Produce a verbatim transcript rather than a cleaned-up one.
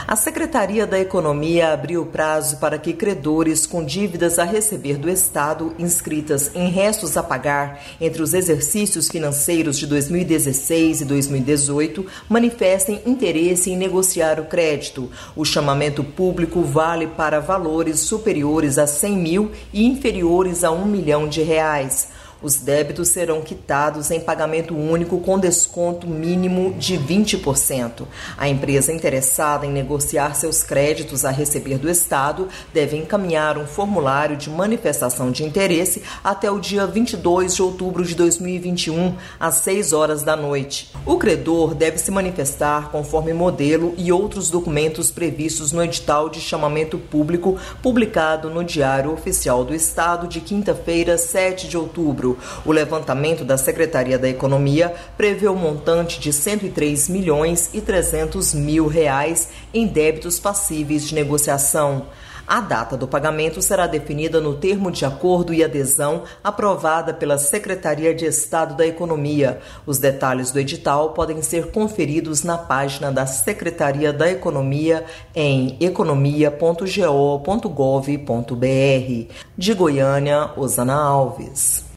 A Secretaria da Economia abriu prazo para que credores com dívidas a receber do Estado inscritas em restos a pagar entre os exercícios financeiros de dois mil e dezesseis e dois mil e dezoito manifestem interesse em negociar o crédito. O chamamento público vale para valores superiores a cem mil e inferiores a um milhão de reais. Os débitos serão quitados em pagamento único com desconto mínimo de vinte por cento. A empresa interessada em negociar seus créditos a receber do Estado deve encaminhar um formulário de manifestação de interesse até o dia vinte e dois de outubro de dois mil e vinte e um, às seis horas da noite. O credor deve se manifestar conforme modelo e outros documentos previstos no edital de chamamento público publicado no Diário Oficial do Estado de quinta-feira, sete de outubro. O levantamento da Secretaria da Economia prevê o montante de cento e três milhões e trezentos mil reais em débitos passíveis de negociação. A data do pagamento será definida no termo de acordo e adesão aprovada pela Secretaria de Estado da Economia. Os detalhes do edital podem ser conferidos na página da Secretaria da Economia em economia ponto go ponto gov ponto br. De Goiânia, Osana Alves.